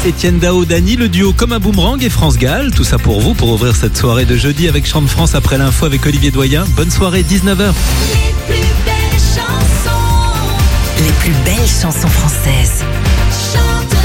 Etienne Dao, Dany, le duo comme un boomerang et France Gall. Tout ça pour vous, pour ouvrir cette soirée de jeudi avec Chant de France après l'info avec Olivier Doyen. Bonne soirée, 19h. Les plus belles chansons françaises. Chant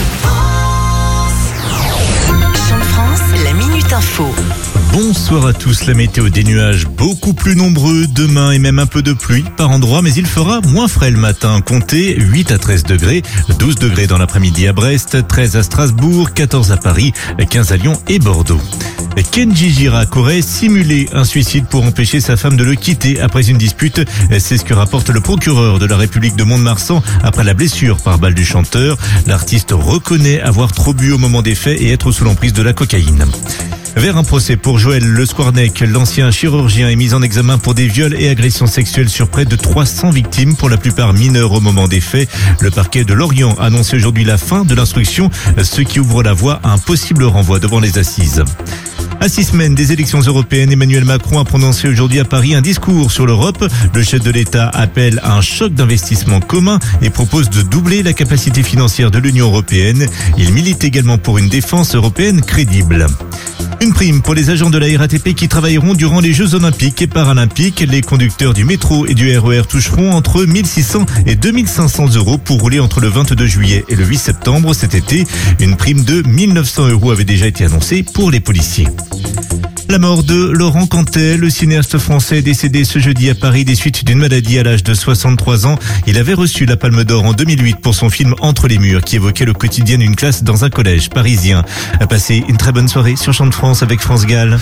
de France, la Minute Info. Bonsoir à tous, la météo des nuages beaucoup plus nombreux demain et même un peu de pluie par endroits, mais il fera moins frais le matin. Comptez 8 à 13 degrés, 12 degrés dans l'après-midi à Brest, 13 à Strasbourg, 14 à Paris, 15 à Lyon et Bordeaux. Kenji Girac aurait simulé un suicide pour empêcher sa femme de le quitter après une dispute. C'est ce que rapporte le procureur de la République de Mont-de-Marsan après la blessure par balle du chanteur. L'artiste reconnaît avoir trop bu au moment des faits et être sous l'emprise de la cocaïne. Vers un procès pour Joël Le Squarnec, l'ancien chirurgien est mis en examen pour des viols et agressions sexuelles sur près de 300 victimes, pour la plupart mineures au moment des faits. Le parquet de Lorient a annoncé aujourd'hui la fin de l'instruction, ce qui ouvre la voie à un possible renvoi devant les assises. À 6 semaines des élections européennes, Emmanuel Macron a prononcé aujourd'hui à Paris un discours sur l'Europe. Le chef de l'État appelle à un choc d'investissement commun et propose de doubler la capacité financière de l'Union européenne. Il milite également pour une défense européenne crédible. Une prime pour les agents de la RATP qui travailleront durant les Jeux Olympiques et Paralympiques. Les conducteurs du métro et du RER toucheront entre 1600 et 2500 euros pour rouler entre le 22 juillet et le 8 septembre cet été. Une prime de 1900 euros avait déjà été annoncée pour les policiers. La mort de Laurent Cantet, le cinéaste français décédé ce jeudi à Paris des suites d'une maladie à l'âge de 63 ans. Il avait reçu la Palme d'Or en 2008 pour son film Entre les murs qui évoquait le quotidien d'une classe dans un collège parisien. A passé une très bonne soirée sur Chant de France avec France Gall.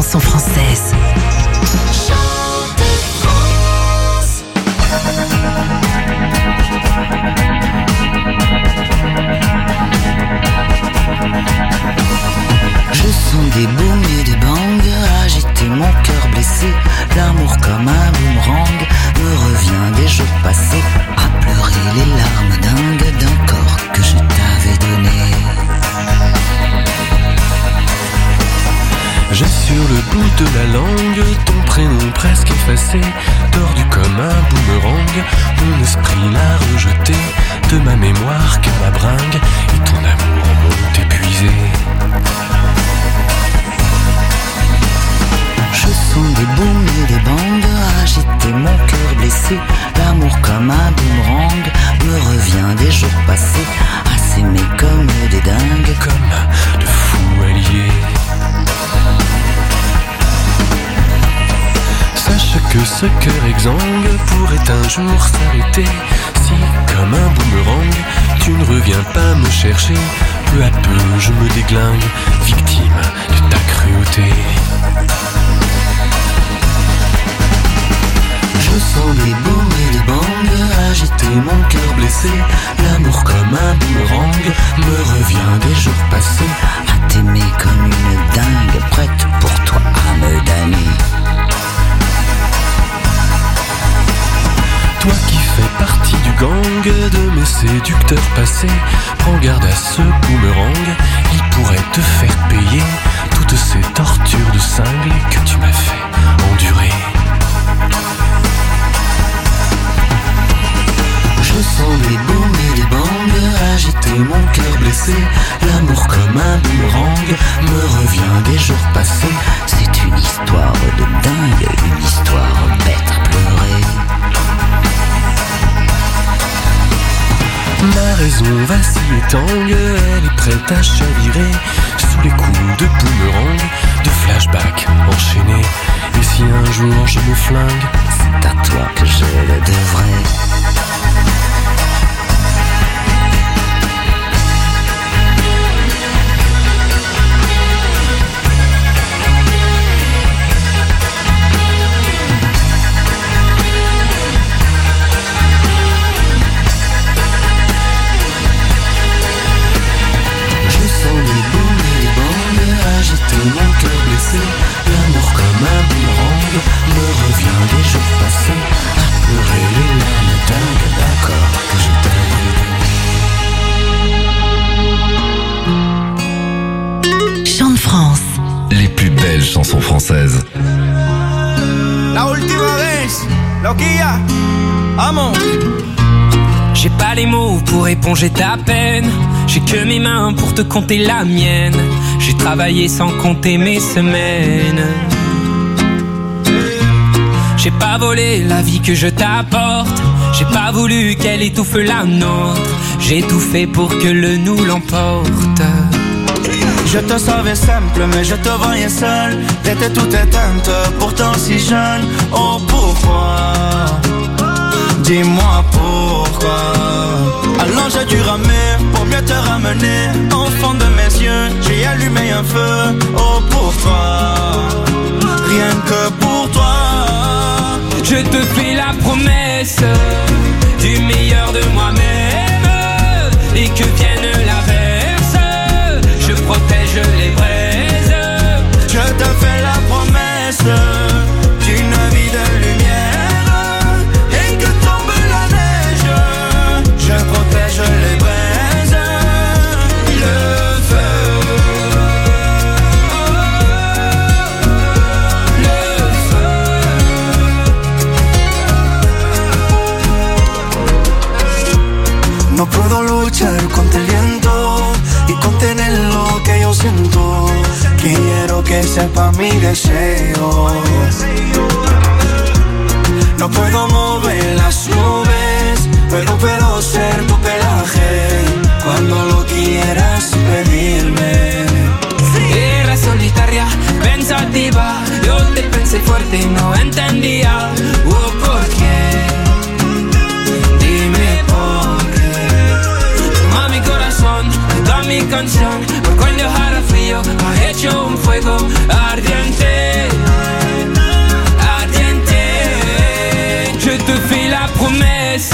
chansons françaises. Je sens des booms et des bangs agiter mon cœur blessé. L'amour comme un boomerang me revient des jours passés, à pleurer les larmes dingues d'un corps que je t'avais donné. J'ai sur le bout de la langue ton prénom presque effacé, tordu comme un boomerang. Mon esprit l'a rejeté de ma mémoire car ma bringue et ton amour m'ont épuisé. Je sens des booms et des bangs agiter mon cœur blessé. L'amour comme un boomerang me revient des jours passés, à s'aimer comme des dingues, comme de fous alliés. Sache que ce cœur exsangue pourrait un jour s'arrêter si, comme un boomerang, tu ne reviens pas me chercher. Peu à peu je me déglingue, victime de ta cruauté. Je sens des booms et des bangs agiter mon cœur blessé. L'amour comme un boomerang me revient des jours passés, à t'aimer comme une dingue, prête pour toi à me damner. Toi qui fais partie du gang de mes séducteurs passés, prends garde à ce boomerang, il pourrait te faire payer toutes ces tortures de cinglé que tu m'as fait endurer. Je sens des booms et des bangs agiter mon cœur blessé. L'amour comme un boomerang me revient des jours passés. C'est une histoire de dingue, une histoire bête à pleurer. Ma raison vacille et tangue, elle est prête à chavirer sous les coups de boomerang, de flashback enchaînés. Et si un jour je me flingue, c'est à toi que je le devrais. Mon cœur blessé, l'amour comme un boomerang me revient des jours passés, à pleurer les larmes dingues d'un corps que je t'avais donné. Chant de France. Les plus belles chansons françaises. La última vez, loquilla, amo. J'ai pas les mots pour éponger ta peine. J'ai que mes mains pour te compter la mienne. J'ai travaillé sans compter mes semaines. J'ai pas volé la vie que je t'apporte. J'ai pas voulu qu'elle étouffe la nôtre. J'ai tout fait pour que le nous l'emporte. Je te savais simple mais je te voyais seul. T'étais toute éteinte, pourtant si jeune. Oh pourquoi? Dis-moi pourquoi. Alors j'ai dû ramer pour mieux te ramener. Au fond de mes yeux, j'ai allumé un feu. Oh pour toi, rien que pour toi. Je te fais la promesse du meilleur de moi-même. Et que vienne l'averse, je protège les braises. Je te fais la promesse d'une vie de lumière. Et que tombe la neige, je protège les braises. Le feu, le feu. No puedo luchar contra el viento y contener lo que yo siento. Quiero que sepa mi deseo. No puedo mover las nubes, pero puedo ser tu pelaje cuando lo quieras pedirme. Era solitaria, pensativa. Yo te pensé fuerte y no entendía. ¿Por qué? Dime por qué. Toma mi corazón, toda mi canción. Por cuando dejara frío, ha hecho un fuego ardiente.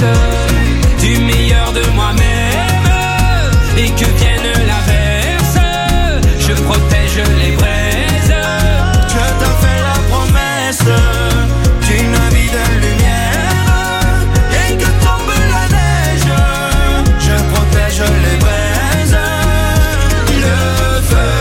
du meilleur de moi-même et que vienne l'averse, je protège les braises. Je te fais la promesse d'une vie de lumière et que tombe la neige, je protège les braises. Le feu,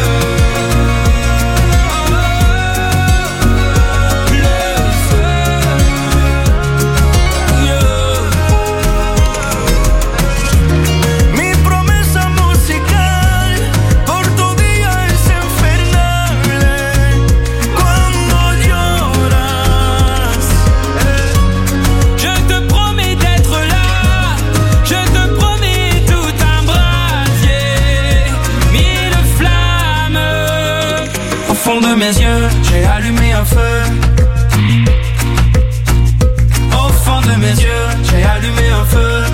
mi promesa musical por tu día es infernal cuando lloras. Je te promets d'être là, je te promets tout un brasier, mille flammes. Au fond de mes yeux, j'ai allumé un feu. Au fond de mes yeux, j'ai allumé un feu.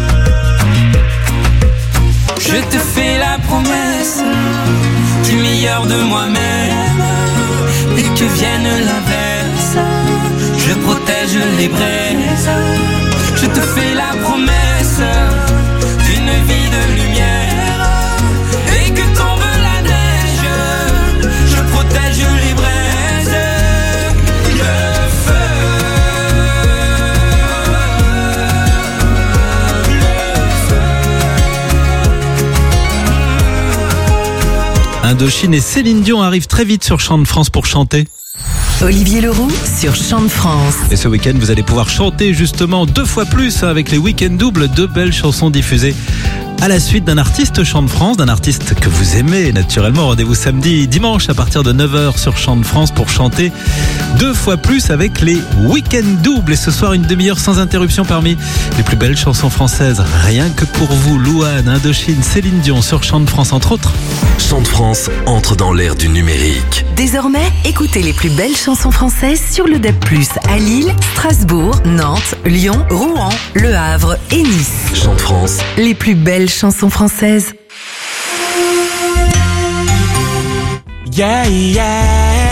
Je te fais la promesse du meilleur de moi-même et que vienne l'averse, je protège les braises. Je te fais la promesse d'une vie de lumière et que tombe la neige, je protège les braises. Le feu, Indochine et Céline Dion arrivent très vite sur Chant de France pour chanter. Olivier Leroux sur Chant de France. Et ce week-end, vous allez pouvoir chanter justement 2 fois plus avec les week-ends doubles, 2 belles chansons diffusées à la suite d'un artiste Chant de France, d'un artiste que vous aimez naturellement. Rendez-vous samedi, dimanche à partir de 9h sur Chant de France pour chanter 2 fois plus avec les week-ends doubles. Et ce soir, une demi-heure sans interruption parmi les plus belles chansons françaises. Rien que pour vous, Louane, Indochine, Céline Dion sur Chant de France entre autres. Chant de France entre dans l'ère du numérique. Désormais, écoutez les plus belles chansons françaises sur le DAB+, à Lille, Strasbourg, Nantes, Lyon, Rouen, Le Havre et Nice. Chant de France. Les plus belles chansons françaises. Yeah, yeah.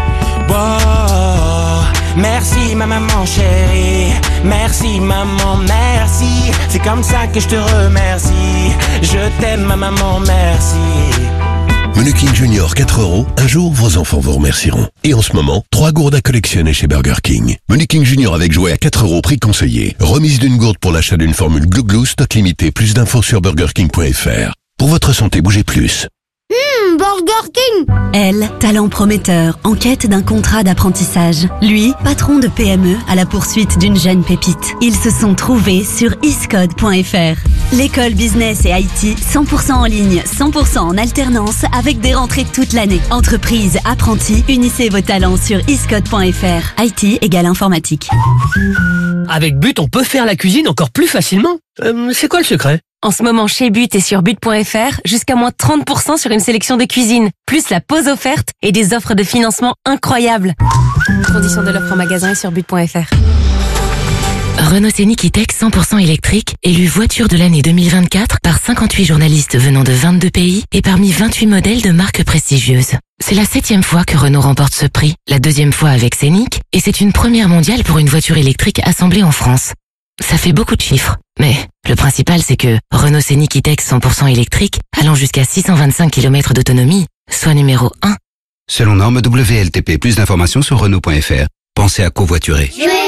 Wow. Merci ma maman chérie. Merci maman, merci. C'est comme ça que je te remercie. Je t'aime ma maman, merci. Menu King Junior 4 €, un jour vos enfants vous remercieront. Et en ce moment, 3 gourdes à collectionner chez Burger King. Menu King Junior avec jouet à 4 € prix conseillé. Remise d'une gourde pour l'achat d'une formule Glou Glou, stock limité. Plus d'infos sur burgerking.fr. Pour votre santé, bougez plus. Burger King. Elle, talent prometteur, en quête d'un contrat d'apprentissage. Lui, patron de PME à la poursuite d'une jeune pépite. Ils se sont trouvés sur iscode.fr. L'école business et IT, 100% en ligne, 100% en alternance, avec des rentrées toute l'année. Entreprise, apprentis, unissez vos talents sur iscode.fr. IT égale informatique. Avec But, on peut faire la cuisine encore plus facilement. C'est quoi le secret ? En ce moment, chez But et sur But.fr, jusqu'à moins 30% sur une sélection de cuisine, plus la pause offerte et des offres de financement incroyables. Conditions de l'offre en magasin et sur But.fr. Renault Scénic E-Tech 100% électrique, élu voiture de l'année 2024 par 58 journalistes venant de 22 pays et parmi 28 modèles de marques prestigieuses. C'est la 7e fois que Renault remporte ce prix, la 2e fois avec Scénic, et c'est une première mondiale pour une voiture électrique assemblée en France. Ça fait beaucoup de chiffres, mais le principal c'est que Renault Scénic E-Tech 100% électrique, allant jusqu'à 625 km d'autonomie, soit numéro 1. Selon norme WLTP, plus d'informations sur Renault.fr. Pensez à covoiturer.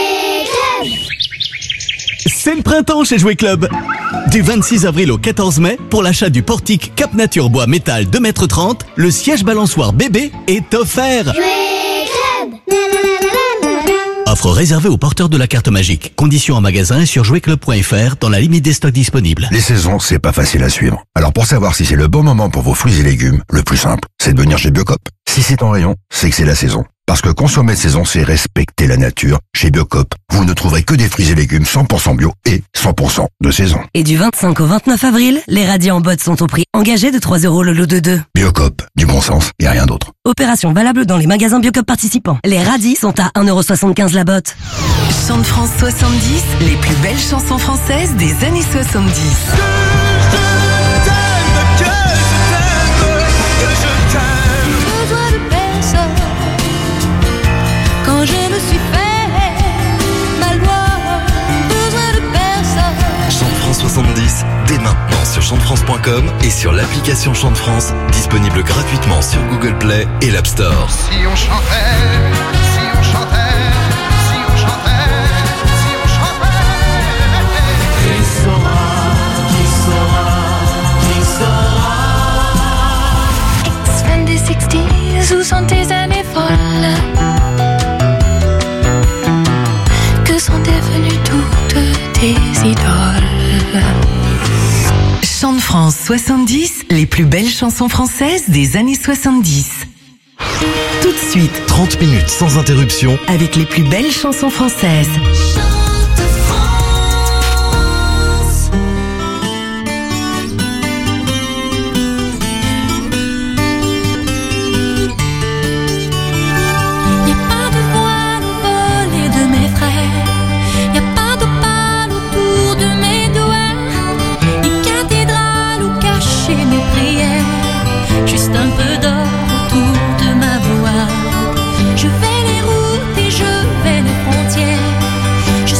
C'est le printemps chez Jouet Club. Du 26 avril au 14 mai, pour l'achat du portique Cap Nature Bois Métal 2,30 m, le siège balançoire bébé est offert. Offre réservée aux porteurs de la carte magique. Conditions en magasin et sur jouetclub.fr dans la limite des stocks disponibles. Les saisons, c'est pas facile à suivre. Alors pour savoir si c'est le bon moment pour vos fruits et légumes, le plus simple, c'est de venir chez Biocop. Si c'est en rayon, c'est que c'est la saison. Parce que consommer de saison, c'est respecter la nature. Chez Biocop, vous ne trouverez que des fruits et légumes 100% bio et 100% de saison. Et du 25 au 29 avril, les radis en botte sont au prix engagé de 3 € le lot de 2. Biocop, du bon sens et rien d'autre. Opération valable dans les magasins Biocop participants. Les radis sont à 1,75 € la botte. Chant de France 70, les plus belles chansons françaises des années 70. Quand je me suis fait mal voir, besoin de personne. chantefrance.com et sur l'application Chante France, disponible gratuitement sur Google Play et l'App Store. Si on chantait, si on chantait, si on chantait, si on chantait. Qui saura, qui saura, qui saura. Ex-fan des 60s, où sont tes années folles? Que sont devenues toutes tes idoles? Chante France 70, les plus belles chansons françaises des années 70. Tout de suite, 30 minutes sans interruption avec les plus belles chansons françaises. Juste un peu d'or autour de ma voix. Je vais les routes et je vais les frontières. Je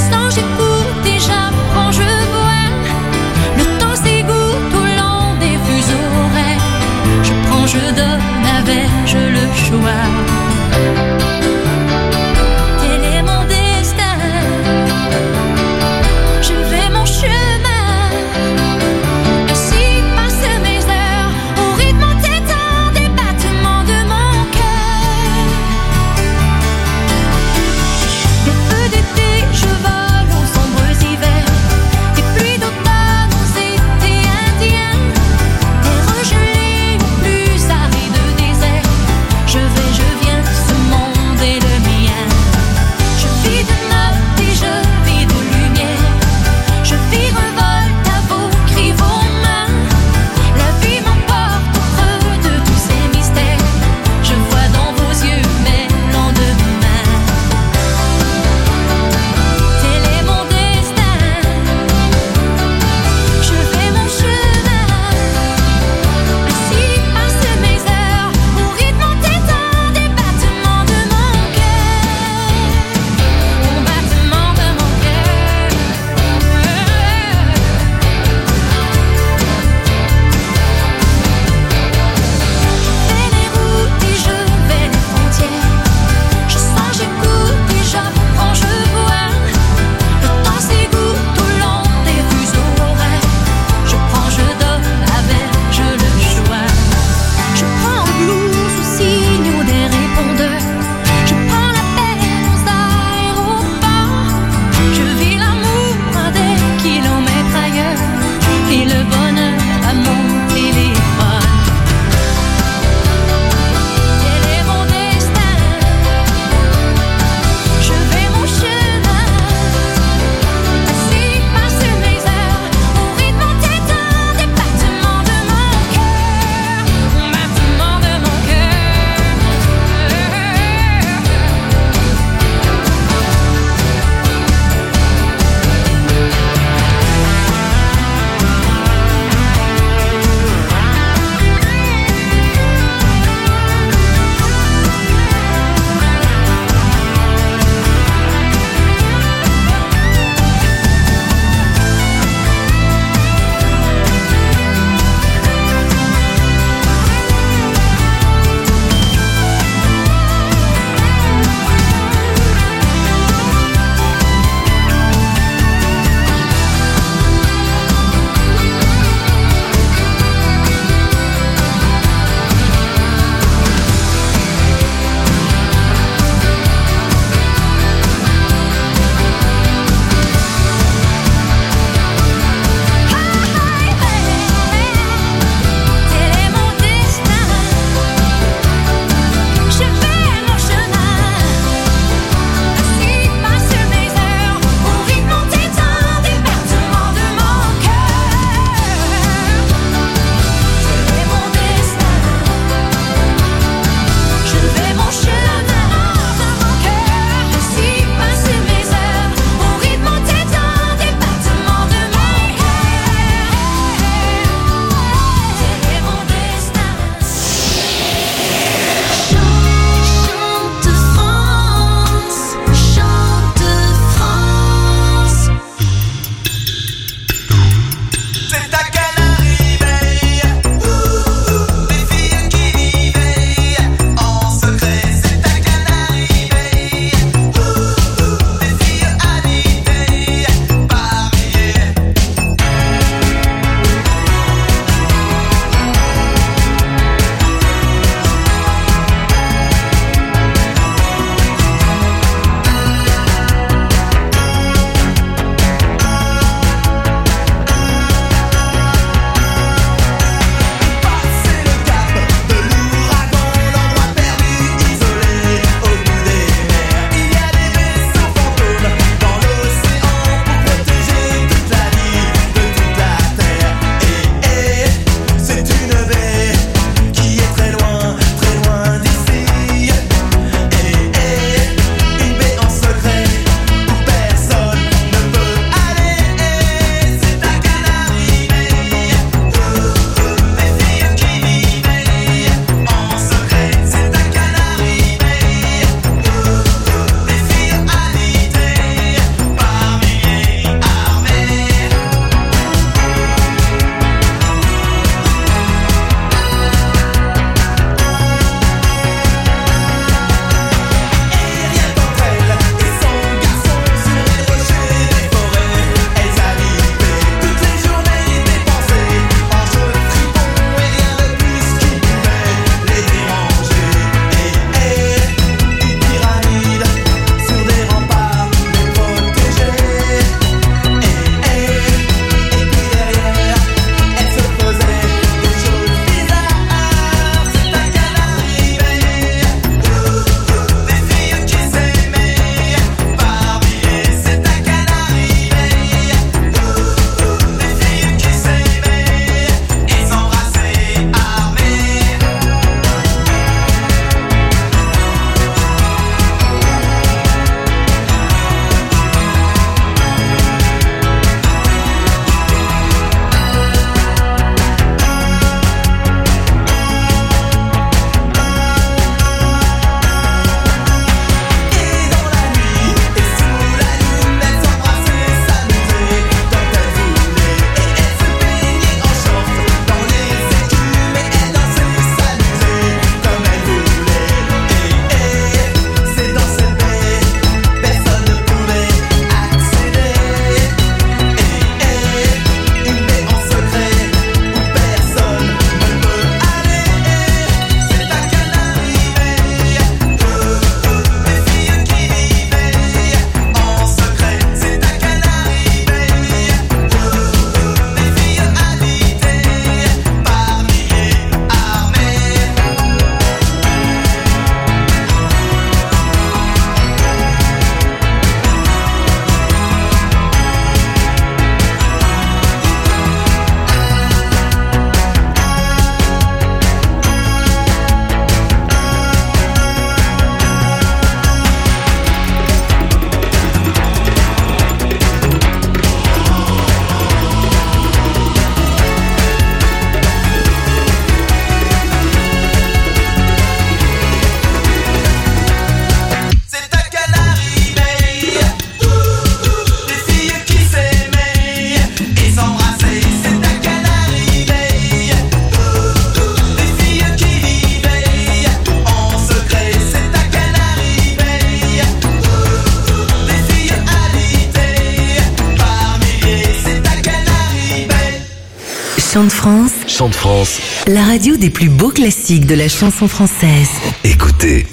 Chant de France, Chant de France, la radio des plus beaux classiques de la chanson française. écoutez.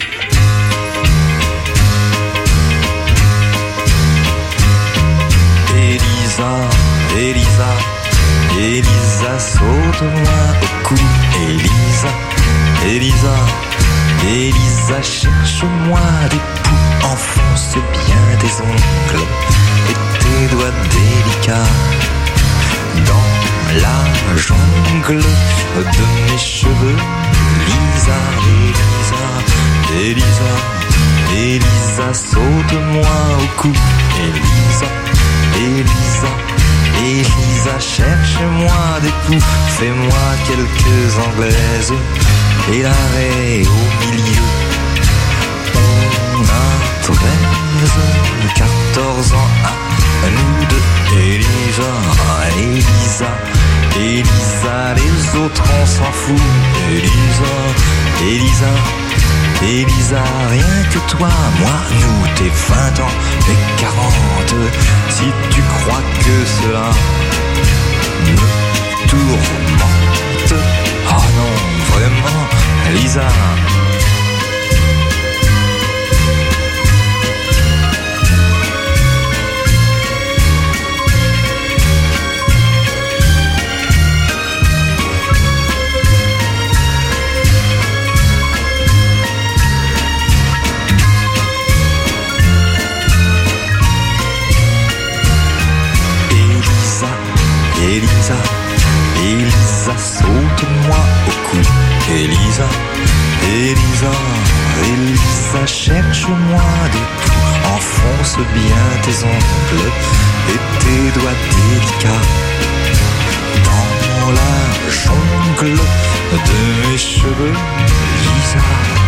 Elisa, saute-moi au cou. Elisa, cherche-moi des poux. Enfonce bien tes ongles et tes doigts délicats dans la jungle de mes cheveux. Elisa, saute-moi au cou. Elisa, cherche-moi des poux. Fais-moi quelques anglaises et l'arrêt au milieu. On a 14 ans à nous deux. Elisa, les autres on s'en fout. Elisa, rien que toi, moi, nous, t'es 20 ans et 40. Si tu crois que cela me tourmente, oh non, vraiment, Elisa. Elisa, saute-moi au cou. Elisa, cherche-moi des poux. Enfonce bien tes ongles et tes doigts délicats dans la jungle de mes cheveux. Elisa.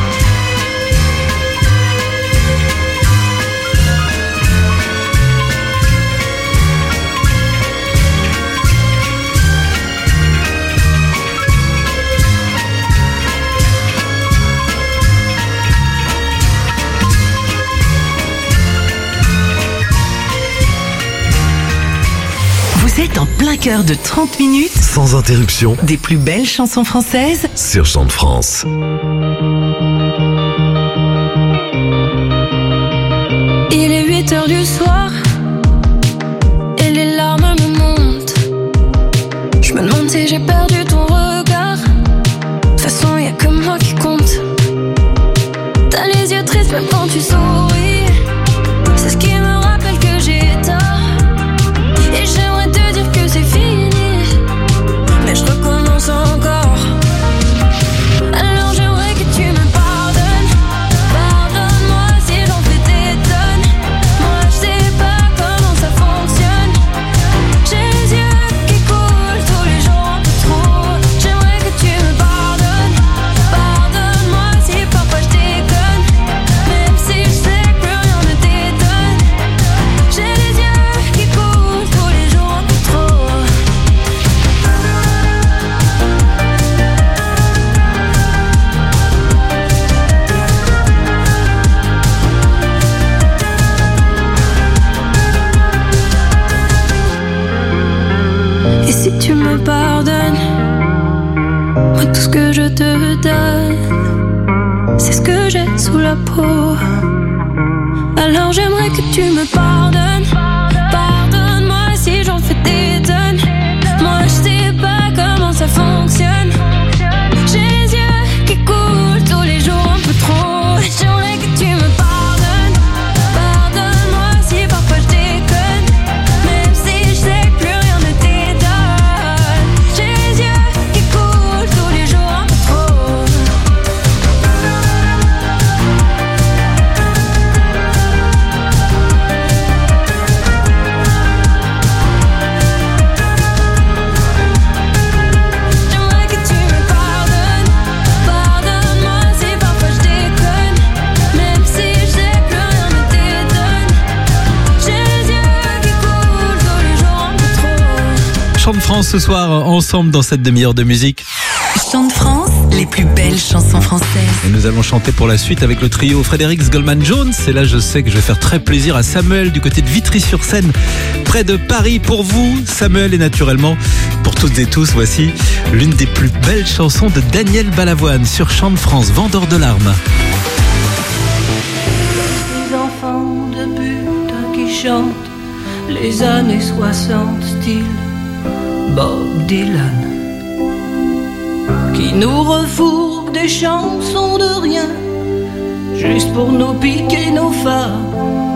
Vous êtes en plein cœur de 30 minutes Sans interruption des plus belles chansons françaises sur Chant de France. Il est 8h du soir et les larmes me montent. Je me demande si j'ai perdu ton regard. De toute façon, y a que moi qui compte. T'as les yeux tristes même quand tu souris. C'est ce qui me rappelle que j'ai tort. Et j'aimerais te dire que c'est fini, mais je recommence encore. Alors j'aimerais que tu me pardonnes. Pardonne-moi si j'en fais des tonnes. Moi je sais pas comment ça fonctionne. J'ai les yeux qui coulent tous les jours un peu trop. J'aimerais que tu me pardonnes. Pardonne-moi si parfois je déconne. Même si je sais que plus rien ne t'étonne. J'ai les yeux qui coulent tous les jours un peu trop. Et si tu me pardonnes, moi tout ce que je te donne, c'est ce que j'ai sous la peau. Alors j'aimerais que tu me pardonnes. Pardonne-moi si j'en fais des tonnes. Moi je sais pas comment ça fonctionne. J'ai les yeux qui coulent tous les jours un peu trop. J'aimerais que tu me pardonnes. Pardonne-moi si parfois je déconne. Même si je sais que plus rien ne t'étonne. J'ai les yeux qui coulent tous les jours un peu trop. J'aimerais que tu me pardonnes. Pardonne-moi si parfois je déconne. Même si je sais que plus rien ne t'étonne. J'ai les yeux qui coulent tous les jours un peu trop. Chant de France ce soir, ensemble dans cette demi-heure de musique. Chant de France, les plus belles chansons françaises. Et nous allons chanter pour la suite avec le trio Frédéric Goldman-Jones. Et là, je sais que je vais faire très plaisir à Samuel du côté de Vitry-sur-Seine, près de Paris. Pour vous, Samuel, et naturellement pour toutes et tous, voici l'une des plus belles chansons de Daniel Balavoine sur Chant de France, Vendeur de larmes. Les enfants de putain qui chantent les années 60 style Bob Dylan, qui nous refourgue des chansons de rien juste pour nous piquer nos femmes.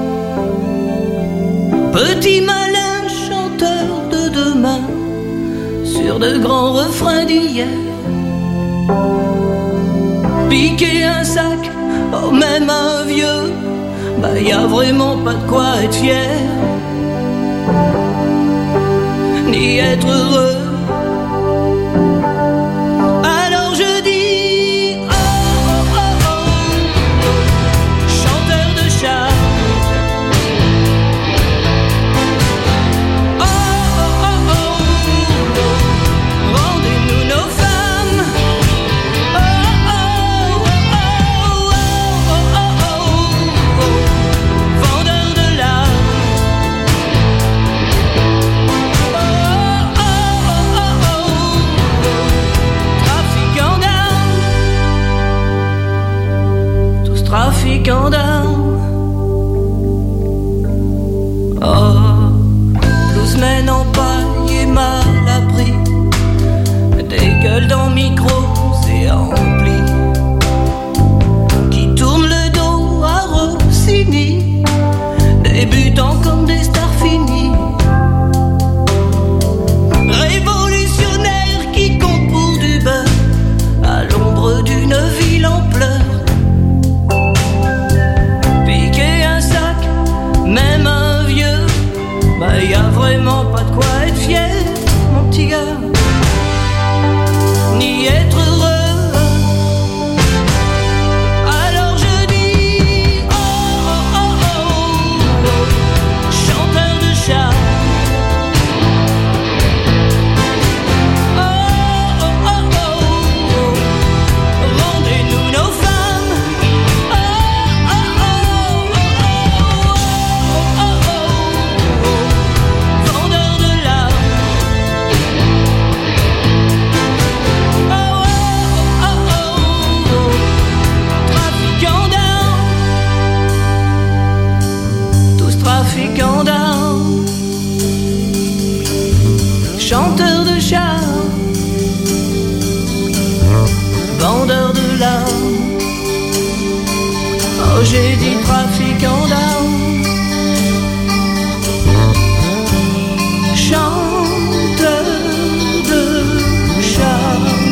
Petit malin chanteur de demain sur de grands refrains d'hier. Piquer un sac, oh même un vieux, bah y a vraiment pas de quoi être fier, ni être heureux. Alors je dis oh oh oh oh, chanteur de charme. Oh oh oh oh, rendez-nous nos femmes. Oh oh oh oh oh oh oh, vendeur de larmes. Trafiquant d'armes. Oh, bluesmen en paille et mal appris, des gueules dans micros et amplis, qui tournent le dos à Rossini, débutant comme des stars finies. Révolutionnaires qui comptent pour du beurre à l'ombre d'une ville en pleurs. Même un vieux, bah y a vraiment pas de quoi être fier, mon petit gars, ni être heureux. Alors je dis oh oh oh oh, oh, chanteur de charme. Oh oh oh oh, oh, rendez-nous nos femmes. Oh oh oh oh, vendeur de larmes. Oh oh oh oh, trafiquant d'armes. Tous trafiquants d'armes, chanteurs de charme, vendeur de larmes. Oh j'ai dit trafiquant d'armes, chanteur de charme,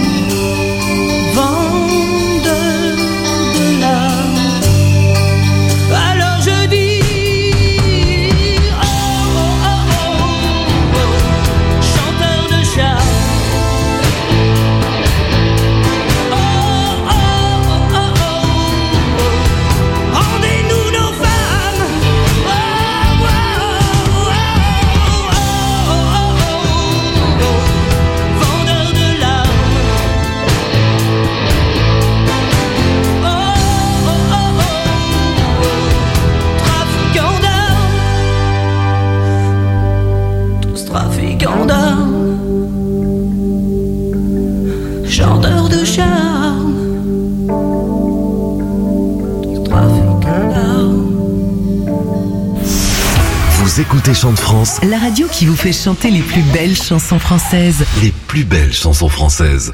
vendeur de larmes. Alors je dis oh oh oh oh, oh, chanteur de charme. Oh oh oh oh oh, oh, rendez-nous nos femmes. Oh oh oh oh, vendeur de larmes. Oh oh oh oh, trafiquant d'armes. Tous trafiquants d'armes, chanteurs de charme. Tous trafiquants d'armes. Vous écoutez Chant de France, La radio qui vous fait chanter les plus belles chansons françaises. les plus belles chansons françaises.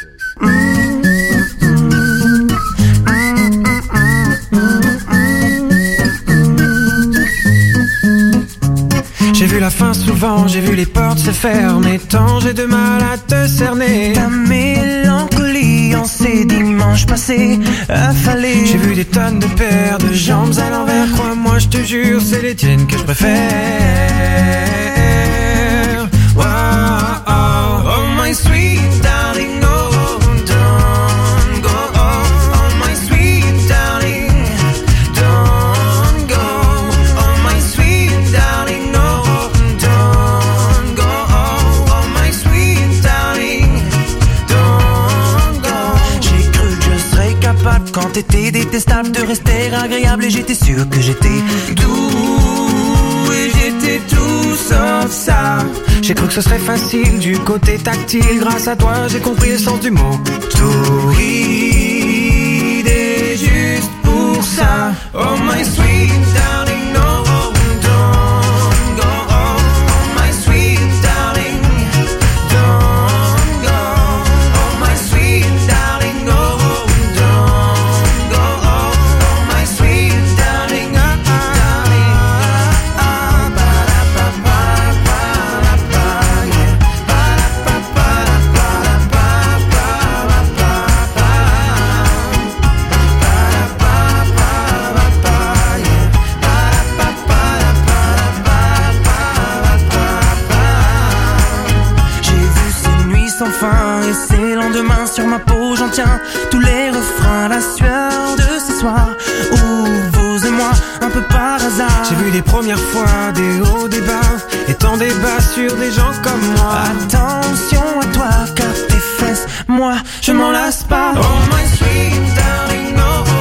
J'ai vu la fin souvent, j'ai vu les portes se fermer. Tant j'ai de mal à te cerner. Ta mélancolie en ces dimanches passés affalés. J'ai vu des tonnes de paires de jambes à l'envers. Crois-moi, je te jure, c'est les tiennes que je préfère. Wow, oh, oh my sweet darling, oh, don't go. Oh my sweet darling, don't go. Oh my sweet darling, no, don't go. Oh my sweet darling, don't go. agréable et j'étais sûr que j'étais doux. Et j'étais tout sauf ça. J'ai cru que ce serait facile du côté tactile. Grâce à toi, j'ai compris le sens du mot torride. Et juste pour ça, oh my sweet darling, no, don't go. Oh my sweet darling, don't go. Oh my sweet darling, no, don't go. Oh my sweet darling, et ces lendemains sur ma peau, j'en tiens tous les refrains, la sueur de ce soir où vous et moi, un peu par hasard, j'ai vu les premières fois des hauts, des bas, et tant débats sur des gens comme moi. Attention à toi, car tes fesses, moi, je m'en lasse pas. Oh my sweet darling, no.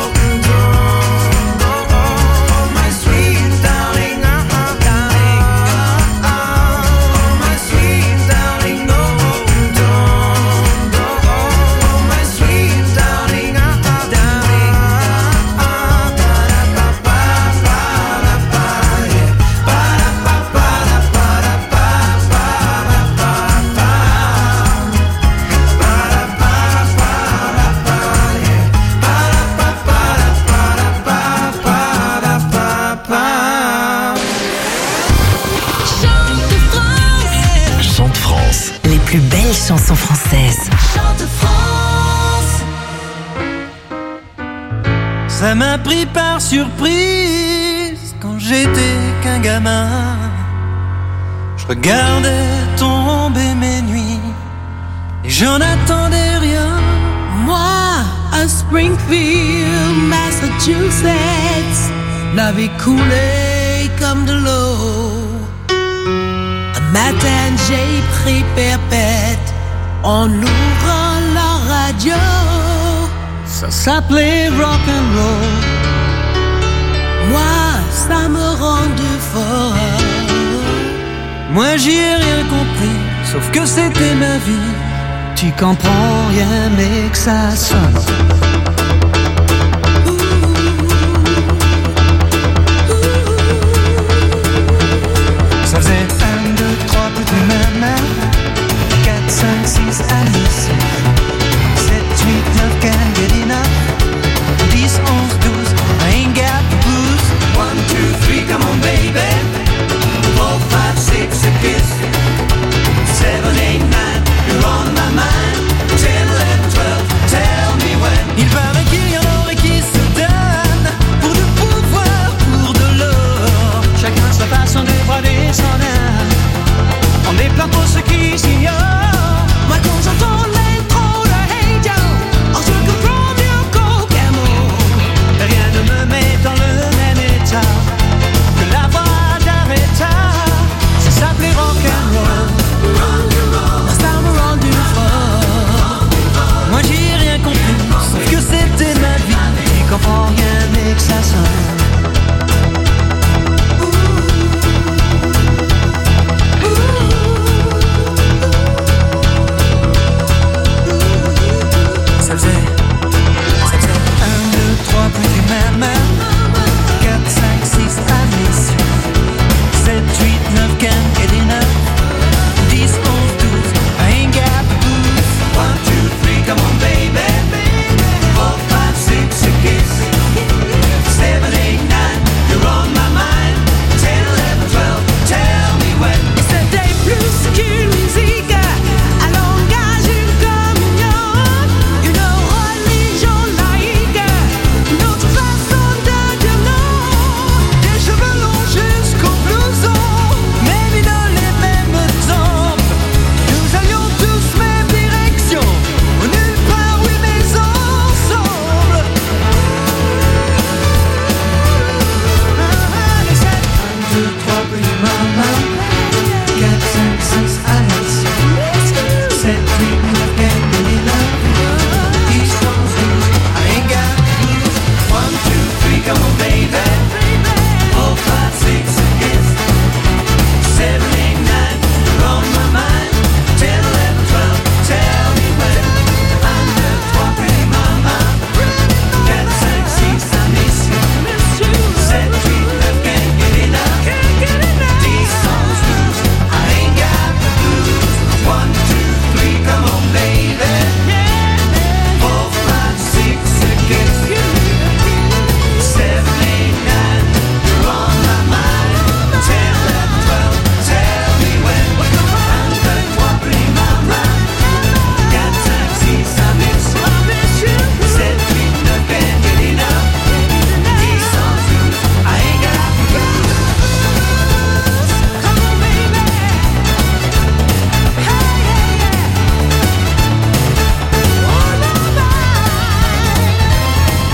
Plus belles chansons françaises. Chante France. Ça m'a pris par surprise quand j'étais qu'un gamin. Je regardais tomber mes nuits et j'en attendais rien. Moi, à Springfield, Massachusetts, la vie coulait comme de l'eau. Matin, j'ai pris perpète en ouvrant la radio. Ça s'appelait rock'n'roll. Moi, ça me rendait folle. Moi, j'y ai rien compris, sauf que c'était ma vie. Tu comprends rien, mais que ça sonne. Ça faisait 1, 2, 3, petits mains, 4, 5, 6, Alice, 7, 8, 9, can't get enough, 10, 11, 12, I ain't got the blues. 1, 2, 3, come on baby, 4, 5, 6, a kiss, 7, 8, 9, you're on my mind, 10, 11, 12, tell me when. Il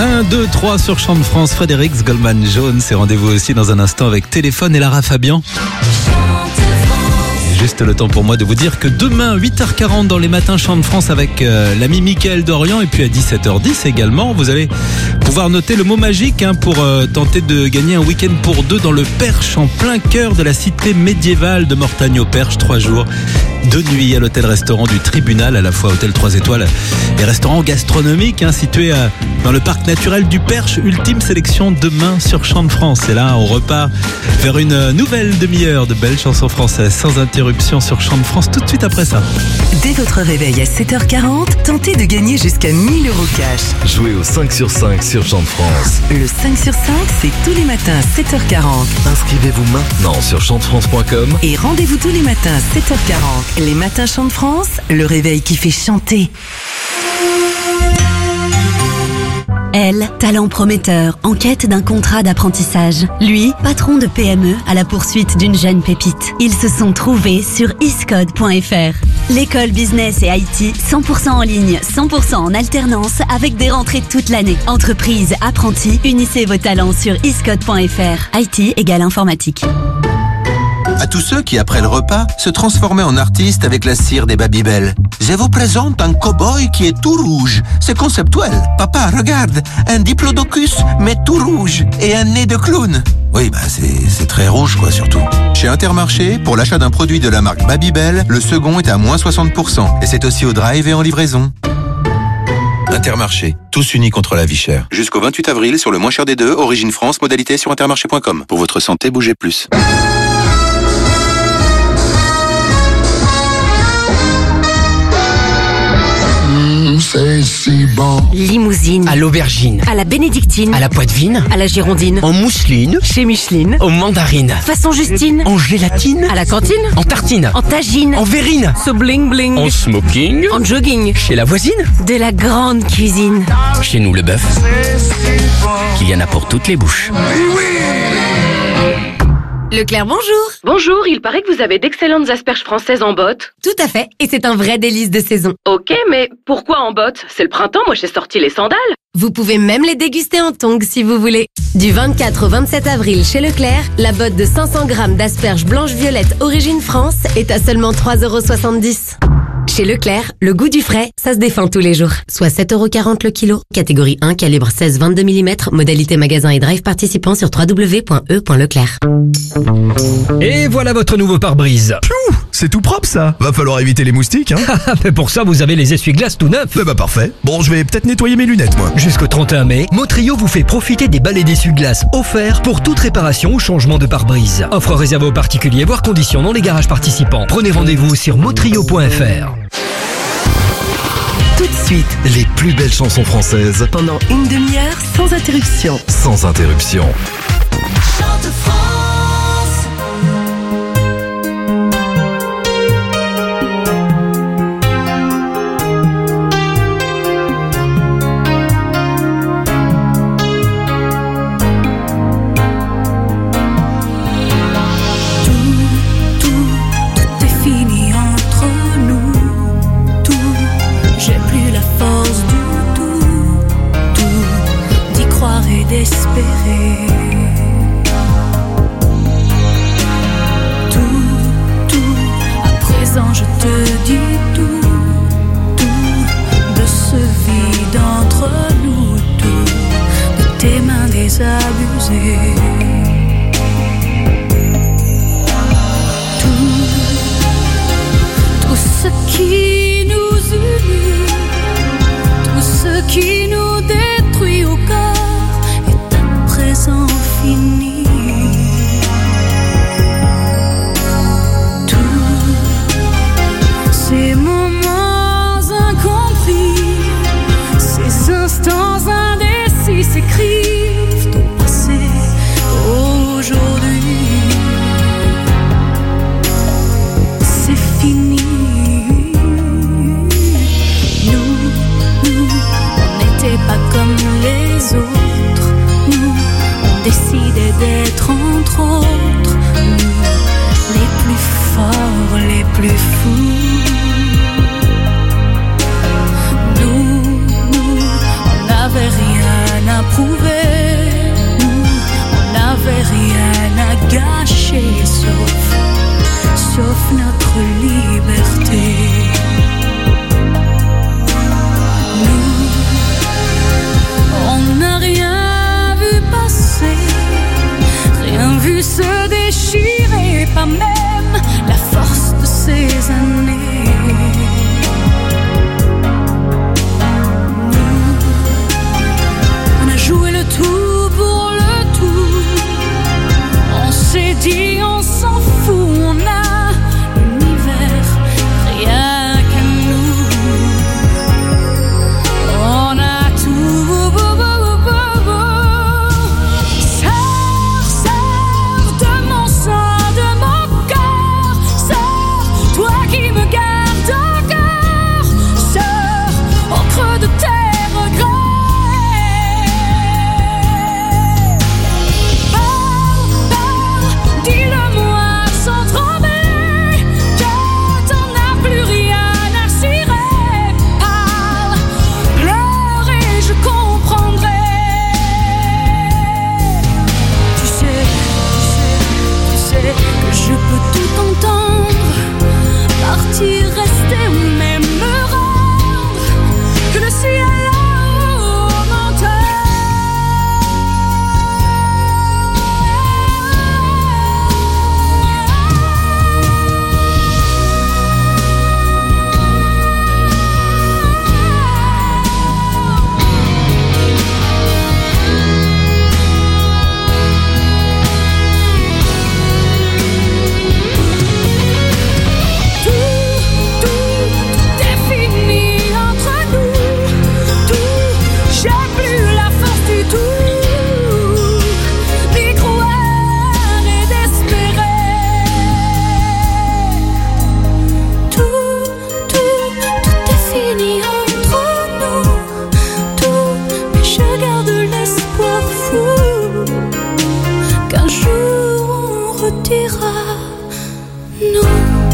1, 2, 3 sur Chant de France. Frédéric Goldman Jones. Et rendez-vous aussi dans un instant avec Téléphone et Lara Fabian. Juste le temps pour moi de vous dire que demain, 8h40 dans les matins Chant de France avec l'ami Mickaël Dorian, et puis à 17h10 également, vous allez pouvoir noter le mot magique pour tenter de gagner un week-end pour deux dans le Perche, en plein cœur de la cité médiévale de Mortagne-au-Perche. 3 jours de nuit à l'hôtel-restaurant du Tribunal, à la fois hôtel 3 étoiles et restaurant gastronomique situé dans le parc naturel du Perche. Ultime sélection demain sur Chant de France. Et là, on repart vers une nouvelle demi-heure de belles chansons françaises sans interruption sur Chant de France tout de suite après ça. Dès votre réveil à 7h40, tentez de gagner jusqu'à 1000 € cash. Jouez au 5 sur 5 sur Chant de France. Le 5 sur 5, c'est tous les matins à 7h40. Inscrivez-vous maintenant sur chantefrance.com et rendez-vous tous les matins à 7h40. Les matins Chant de France, le réveil qui fait chanter. Elle, talent prometteur, en quête d'un contrat d'apprentissage. Lui, patron de PME à la poursuite d'une jeune pépite. Ils se sont trouvés sur iscode.fr. L'école business et IT, 100% en ligne, 100% en alternance, avec des rentrées toute l'année. Entreprise, apprentis, unissez vos talents sur iscode.fr. IT égale informatique. À tous ceux qui, après le repas, se transformaient en artistes avec la cire des Babybel. Je vous présente un cow-boy qui est tout rouge. C'est conceptuel. Papa, regarde, un diplodocus, mais tout rouge, et un nez de clown. Oui, c'est très rouge, quoi, surtout. Chez Intermarché, pour l'achat d'un produit de la marque Babybel, le second est à moins 60%. Et c'est aussi au drive et en livraison. Intermarché, tous unis contre la vie chère. Jusqu'au 28 avril, sur le moins cher des deux, Origine France, modalité sur intermarché.com. Pour votre santé, bougez plus. C'est si bon. Limousine. À l'aubergine. À la bénédictine. À la poitevine. À la girondine. En mousseline. Chez Micheline. Aux mandarines. Façon Justine. En gélatine. À la cantine. En tartine. En tagine. En verrine. So bling bling. En smoking. En jogging. Chez la voisine. De la grande cuisine. Chez nous, le bœuf. Qu'il y en a pour toutes les bouches. Leclerc, bonjour. Bonjour, il paraît que vous avez d'excellentes asperges françaises en botte. Tout à fait, et c'est un vrai délice de saison. Ok, mais pourquoi en botte? C'est le printemps, moi j'ai sorti les sandales. Vous pouvez même les déguster en tongs si vous voulez. Du 24 au 27 avril chez Leclerc, la botte de 500 grammes d'asperges blanches-violettes origine France est à seulement 3,70 €. Chez Leclerc, le goût du frais, ça se défend tous les jours. Soit 7,40 € le kilo. Catégorie 1, calibre 16-22 mm. Modalité magasin et drive participant sur www.e.leclerc. Et voilà votre nouveau pare-brise. Piou, c'est tout propre ça. Va falloir éviter les moustiques, Mais pour ça, vous avez les essuie-glaces tout neufs. Bah parfait. Bon, je vais peut-être nettoyer mes lunettes, moi. Jusqu'au 31 mai, Motrio vous fait profiter des balais d'essuie-glaces offerts pour toute réparation ou changement de pare-brise. Offre réservée aux particuliers, voire conditions dans les garages participants. Prenez rendez-vous sur motrio.fr. Tout de suite, les plus belles chansons françaises pendant une demi-heure sans interruption. Sans interruption. Chante France. D'espérer. redira non.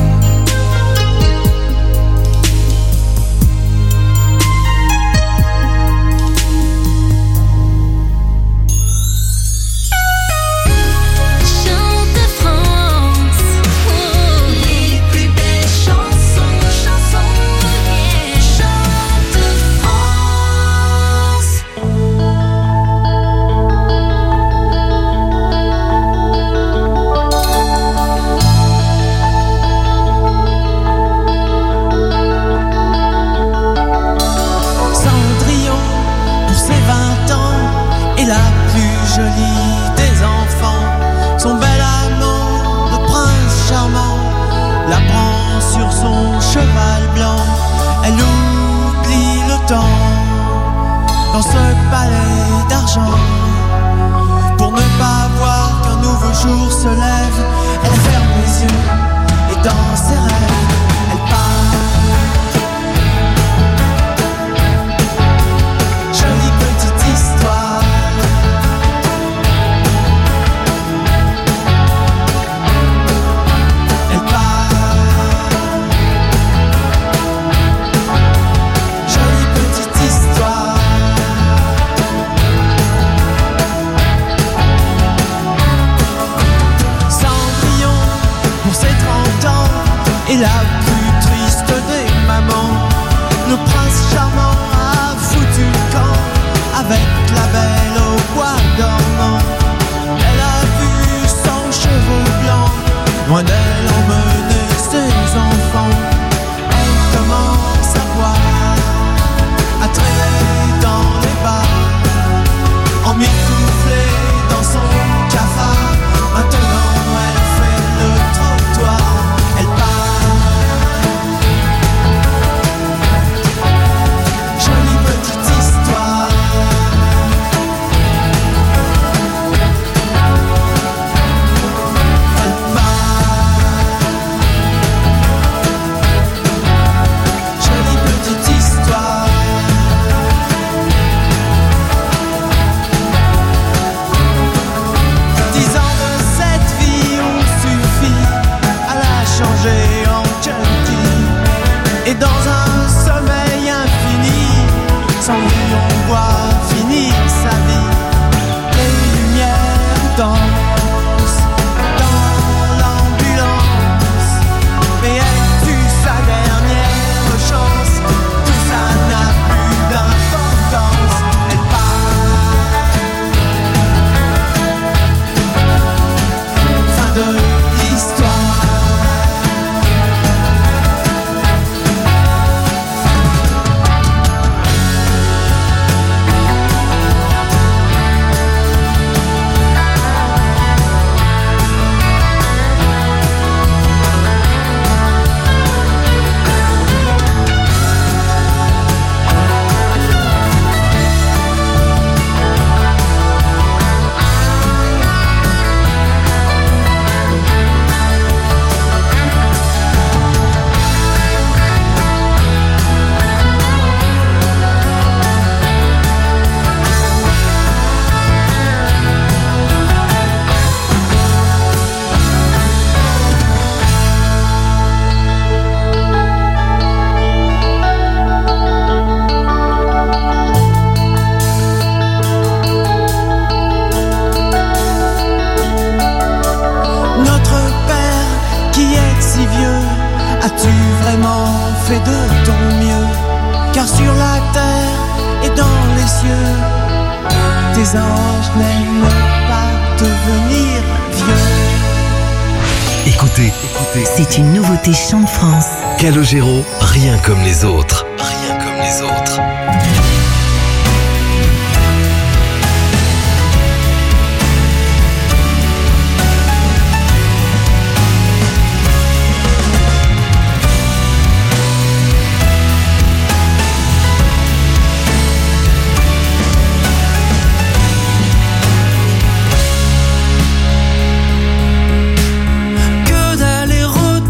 C'est une nouveauté Chant de France. Calogero, rien comme les autres. Rien comme les autres.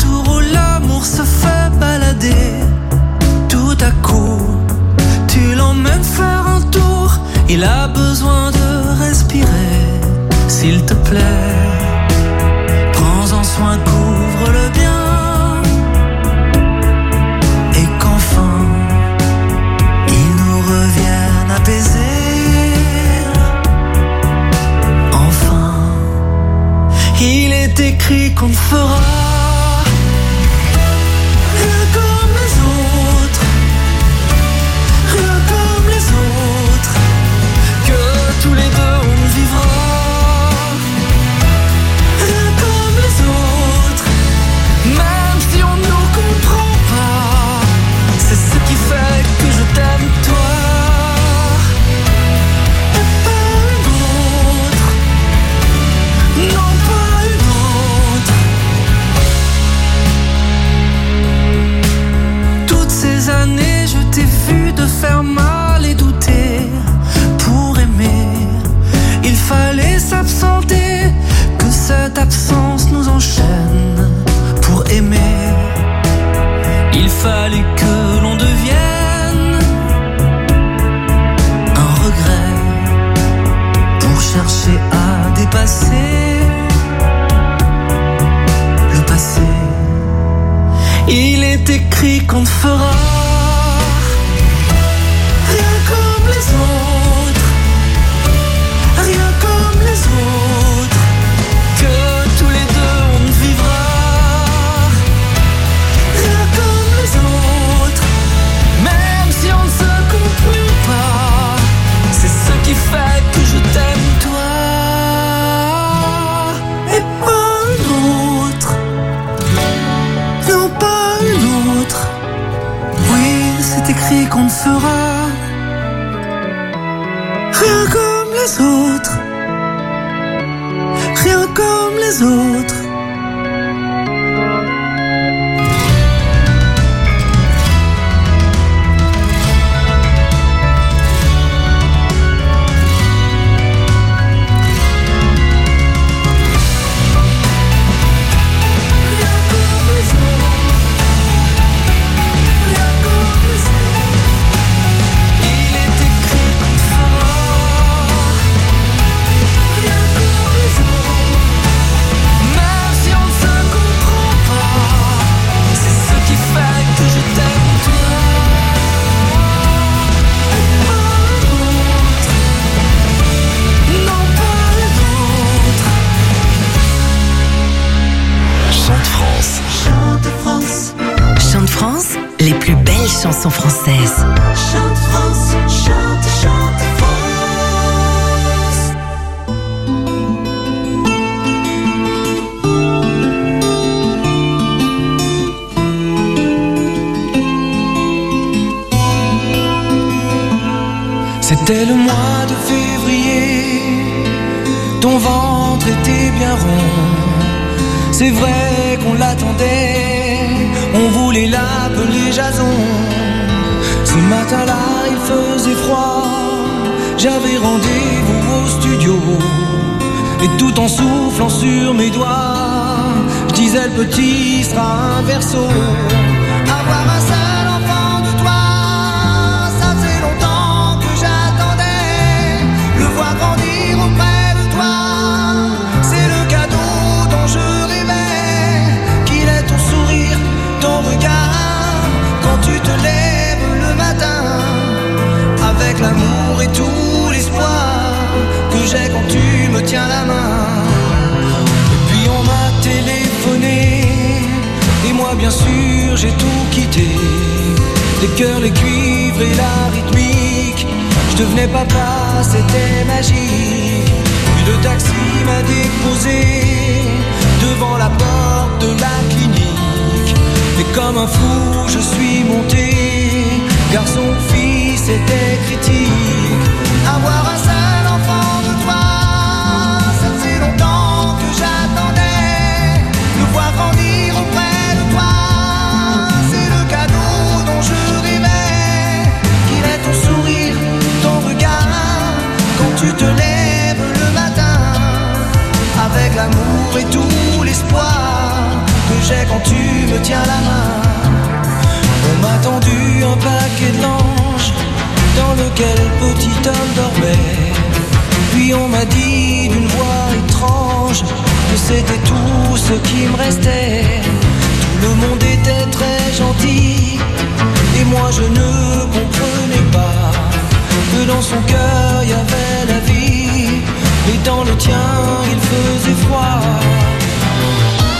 Tout à coup, tu l'emmènes écrit qu'on ne fera rien comme les autres, rien comme les autres, que tous les deux on vivra rien comme les autres, même si on ne nous comprend pas. C'est ce qui fait que je t'aime toi. Non, pas une autre. Toutes ces années, je t'ai vu te faire mal et douter. Pour aimer, il fallait s'absenter, que cette absence nous enchaîne. Pour aimer, il fallait que l'on devienne un regret pour chercher à dépasser le passé. Il est écrit qu'on ne fera rien comme les autres, rien comme les autres, que tous les deux on ne vivra rien comme les autres, même si on ne se comprend pas. C'est ce qui fait que je t'aime toi et pas une autre. Non, pas une autre. Oui, c'est écrit qu'on ne fera rien comme les autres, rien comme les autres. Chante France, les plus belles chansons françaises. Chante France, chante, chante France. C'était le mois de février, ton ventre était bien rond. C'est vrai qu'on l'attendait, on voulait l'appeler Jason. Ce matin-là, il faisait froid, j'avais rendez-vous au studio. Et tout en soufflant sur mes doigts, je disais le petit sera un verso. Avoir un seul enfant de toi, ça faisait longtemps que j'attendais. Le voir grandir auprès de toi, c'est le cadeau dont je rêvais. Qu'il ait ton sourire, ton regard, quand tu te lèves le matin, avec l'amour et tout l'espoir que j'ai quand tu me tiens la main. Et puis on m'a téléphoné, et moi bien sûr j'ai tout quitté. Les cœurs, les cuivres et la rythmique, je devenais papa, c'était magique. Puis le taxi m'a déposé devant la porte de la clinique. Et comme un fou je suis monté, garçon, fille, c'était critique. Avoir un seul enfant de toi, ça faisait longtemps que j'attendais. Le voir grandir auprès de toi, c'est le cadeau dont je rêvais. Qu'il ait ton sourire, ton regard, quand tu te lèves le matin, avec l'amour et tout l'espoir que j'ai quand tu me tiens la main. On m'a tendu un paquet de linge dans lequel petit homme dormait. Puis on m'a dit d'une voix étrange que c'était tout ce qui me restait. Tout le monde était très gentil et moi je ne comprenais pas que dans son cœur il y avait la vie et dans le tien il faisait froid.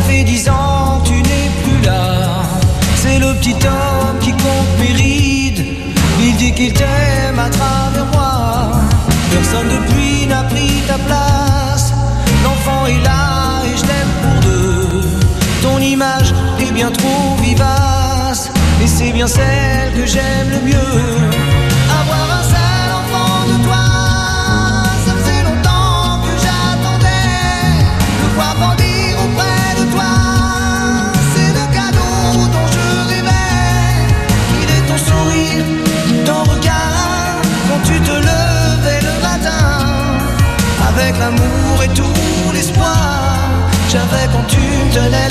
fait 10 ans que tu n'es plus là. C'est le petit homme qui compte mes rides. Il dit qu'il t'aime à travers moi. Personne depuis n'a pris ta place. L'enfant est là et je t'aime pour deux. Ton image est bien trop vivace. Et c'est bien celle que j'aime le mieux. Avoir un seul enfant de toi, ça faisait longtemps que j'attendais. Le voir grandir auprès de toi, c'est le cadeau dont je rêvais. Il est ton sourire, ton regard, quand tu te levais le matin. Avec l'amour et tout l'espoir, j'avais quand tu me tenais